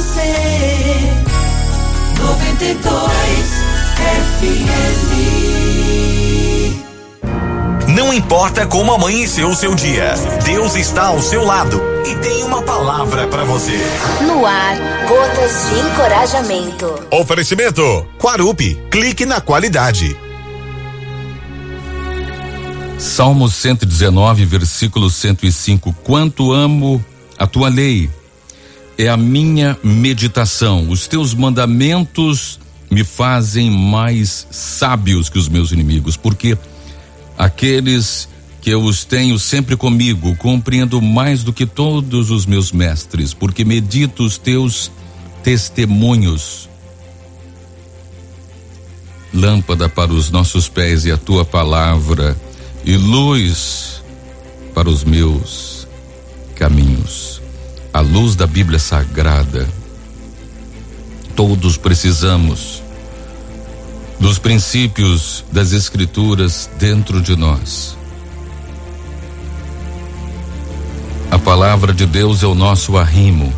você. 92 FM. Não importa como amanheceu o seu dia, Deus está ao seu lado e tem uma palavra para você. No ar, gotas de encorajamento. Oferecimento Quarupi, clique na qualidade. Salmo 119, versículo 105. Quanto amo a tua lei, é a minha meditação. Os teus mandamentos me fazem mais sábios que os meus inimigos, porque aqueles que eu os tenho sempre comigo, compreendo mais do que todos os meus mestres, porque medito os teus testemunhos. Lâmpada para os nossos pés e a tua palavra, e luz para os meus caminhos. A luz da Bíblia Sagrada. Todos precisamos dos princípios das Escrituras dentro de nós. A palavra de Deus é o nosso arrimo,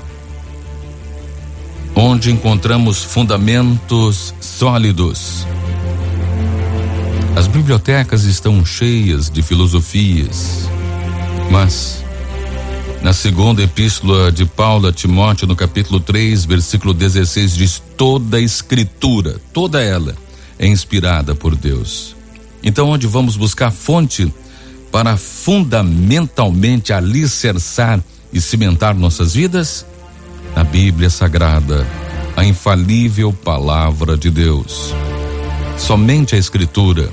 onde encontramos fundamentos sólidos. As bibliotecas estão cheias de filosofias, mas na segunda epístola de Paulo a Timóteo, no capítulo 3, versículo 16, diz: toda a escritura, toda ela é inspirada por Deus. Então, onde vamos buscar fonte para fundamentalmente alicerçar e cimentar nossas vidas? Na Bíblia Sagrada, a infalível palavra de Deus. Somente a Escritura.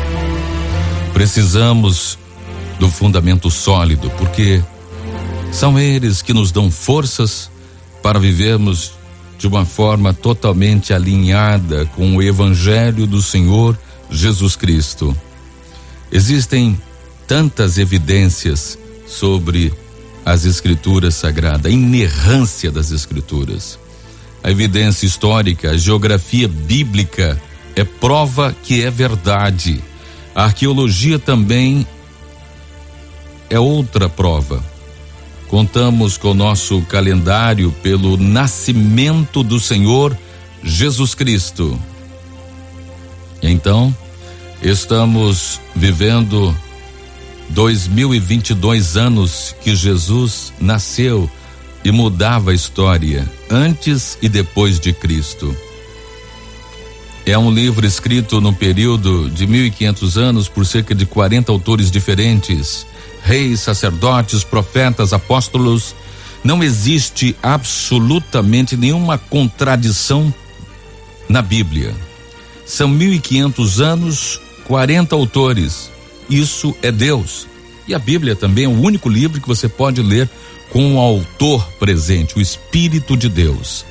Precisamos do fundamento sólido, porque são eles que nos dão forças para vivermos de uma forma totalmente alinhada com o Evangelho do Senhor Jesus Cristo. Existem tantas evidências sobre as Escrituras Sagradas, a inerrância das Escrituras. A evidência histórica, a geografia bíblica é prova que é verdade. A arqueologia também é outra prova. Contamos com o nosso calendário pelo nascimento do Senhor Jesus Cristo. Então, estamos vivendo 2022 anos que Jesus nasceu e mudava a história antes e depois de Cristo. É um livro escrito no período de 1500 anos por cerca de 40 autores diferentes, reis, sacerdotes, profetas, apóstolos. Não existe absolutamente nenhuma contradição na Bíblia. São 1500 anos, 40 autores. Isso é Deus. E a Bíblia também é o único livro que você pode ler com o autor presente, o Espírito de Deus.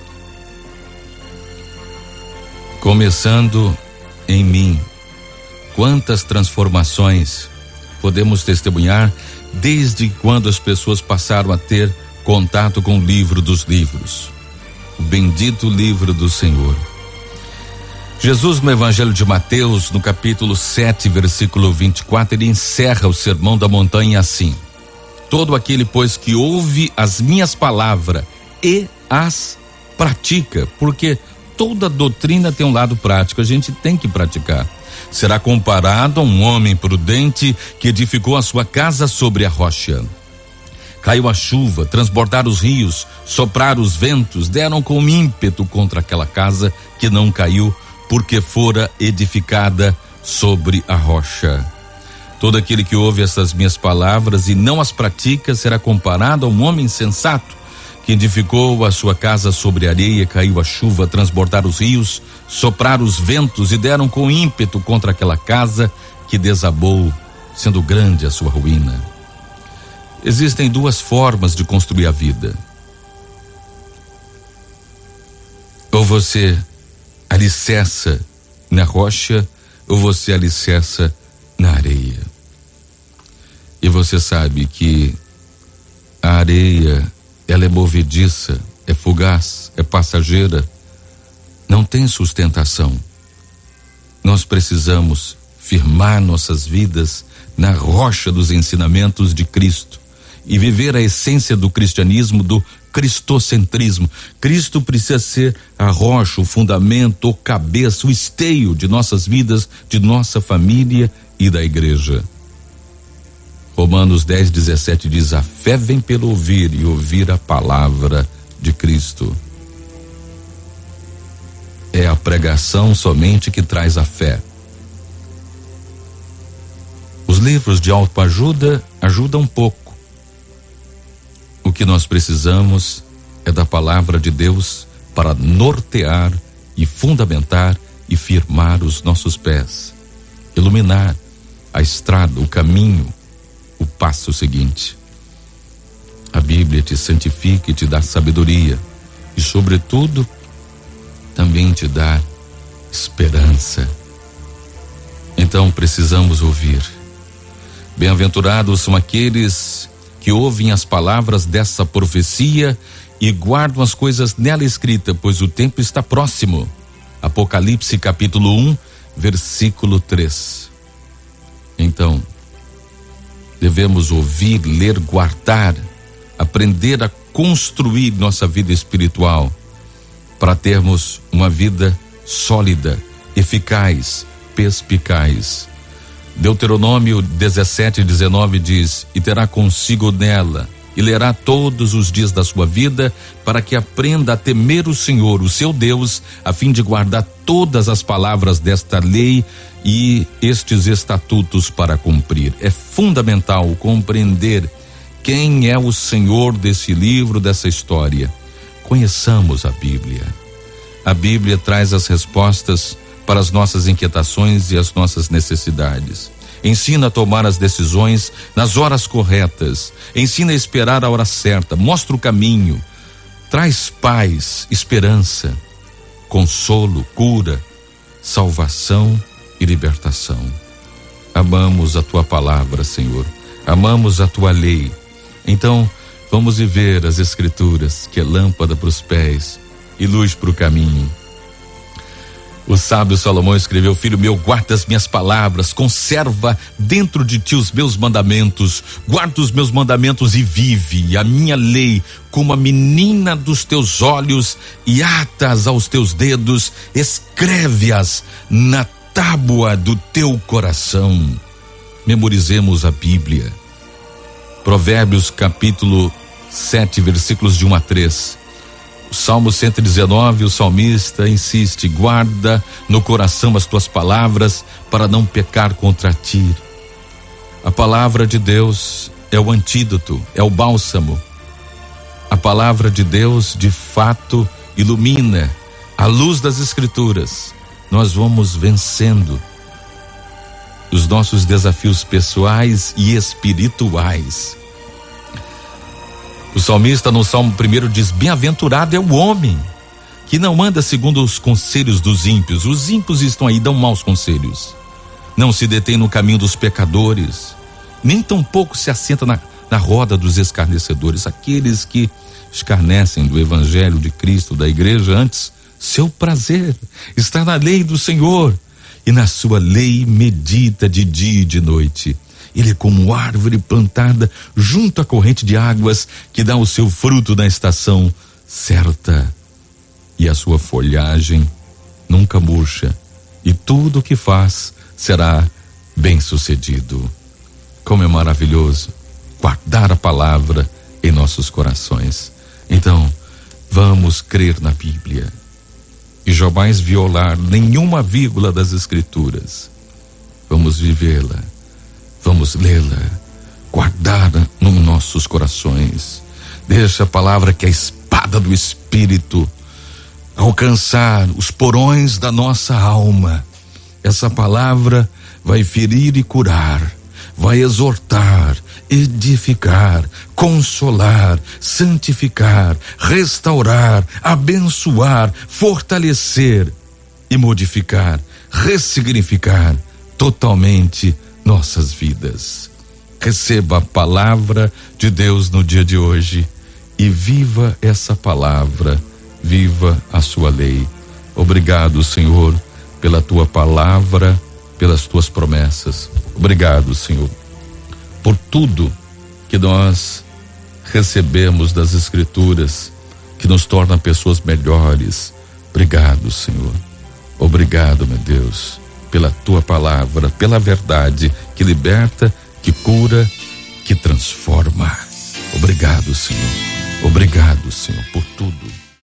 Começando em mim. Quantas transformações podemos testemunhar desde quando as pessoas passaram a ter contato com o livro dos livros, o bendito livro do Senhor. Jesus, no Evangelho de Mateus, no capítulo 7, versículo 24, ele encerra o Sermão da Montanha assim: todo aquele, pois, que ouve as minhas palavras e as pratica, porque toda doutrina tem um lado prático, a gente tem que praticar. Será comparado a um homem prudente que edificou a sua casa sobre a rocha. Caiu a chuva, transbordaram os rios, sopraram os ventos, deram com ímpeto contra aquela casa que não caiu, porque fora edificada sobre a rocha. Todo aquele que ouve essas minhas palavras e não as pratica será comparado a um homem sensato que edificou a sua casa sobre a areia. Caiu a chuva, transbordaram os rios, sopraram os ventos e deram com ímpeto contra aquela casa que desabou, sendo grande a sua ruína. Existem duas formas de construir a vida. Ou você alicerça na rocha, ou você alicerça na areia. E você sabe que a areia, ela é movediça, é fugaz, é passageira, não tem sustentação. Nós precisamos firmar nossas vidas na rocha dos ensinamentos de Cristo. e viver a essência do cristianismo, do cristocentrismo. Cristo precisa ser a rocha, o fundamento, o cabeça, o esteio de nossas vidas, de nossa família e da igreja. Romanos 10:17 diz: a fé vem pelo ouvir e ouvir a palavra de Cristo. É a pregação somente que traz a fé. Os livros de autoajuda ajudam um pouco. O que nós precisamos é da palavra de Deus para nortear e fundamentar e firmar os nossos pés, iluminar a estrada, o caminho, o passo seguinte. A Bíblia te santifica e te dá sabedoria e, sobretudo, também te dá esperança. Então precisamos ouvir. Bem-aventurados são aqueles que ouvem as palavras dessa profecia e guardam as coisas nela escritas, pois o tempo está próximo. Apocalipse capítulo 1, versículo 3. Então, devemos ouvir, ler, guardar, aprender a construir nossa vida espiritual para termos uma vida sólida, eficaz, perspicaz. Deuteronômio 17:19 diz: e terá consigo nela, e lerá todos os dias da sua vida, para que aprenda a temer o Senhor, o seu Deus, a fim de guardar todas as palavras desta lei e estes estatutos para cumprir. É fundamental compreender quem é o Senhor desse livro, dessa história. Conheçamos a Bíblia. A Bíblia traz as respostas para as nossas inquietações e as nossas necessidades. Ensina a tomar as decisões nas horas corretas. Ensina a esperar a hora certa. Mostra o caminho. Traz paz, esperança, consolo, cura, salvação e libertação. Amamos a tua palavra, Senhor. Amamos a tua lei. Então, vamos viver as Escrituras, que é lâmpada para os pés e luz para o caminho. O sábio Salomão escreveu: filho meu, guarda as minhas palavras, conserva dentro de ti os meus mandamentos, guarda os meus mandamentos e vive a minha lei como a menina dos teus olhos, e ata-as aos teus dedos, escreve-as na tábua do teu coração. Memorizemos a Bíblia. Provérbios capítulo 7, versículos de 1 a 3. O Salmo 119, o salmista insiste: guarda no coração as tuas palavras para não pecar contra ti. A palavra de Deus é o antídoto, é o bálsamo. A palavra de Deus de fato ilumina. À luz das Escrituras, nós vamos vencendo os nossos desafios pessoais e espirituais. O salmista no Salmo 1 diz: bem-aventurado é o homem que não anda segundo os conselhos dos ímpios. Os ímpios estão aí, dão maus conselhos. Não se detém no caminho dos pecadores, nem tampouco se assenta na roda dos escarnecedores. Aqueles que escarnecem do evangelho de Cristo, da igreja. Antes, seu prazer está na lei do Senhor, e na sua lei medita de dia e de noite. Ele é como árvore plantada junto à corrente de águas, que dá o seu fruto na estação certa, e a sua folhagem nunca murcha, e tudo o que faz será bem-sucedido. Como é maravilhoso guardar a palavra em nossos corações. Então, vamos crer na Bíblia e jamais violar nenhuma vírgula das Escrituras. Vamos vivê-la. Vamos lê-la, guardá-la nos nossos corações. Deixa a palavra, que é a espada do Espírito, alcançar os porões da nossa alma. Essa palavra vai ferir e curar, vai exortar, edificar, consolar, santificar, restaurar, abençoar, fortalecer e modificar, ressignificar totalmente nossas vidas. Receba a palavra de Deus no dia de hoje e viva essa palavra, viva a sua lei. Obrigado, Senhor, pela tua palavra, pelas tuas promessas. Obrigado, Senhor, por tudo que nós recebemos das Escrituras, que nos torna pessoas melhores. Obrigado, Senhor. Obrigado, meu Deus, pela tua palavra, pela verdade que liberta, que cura, que transforma. Obrigado, Senhor. Obrigado, Senhor, por tudo.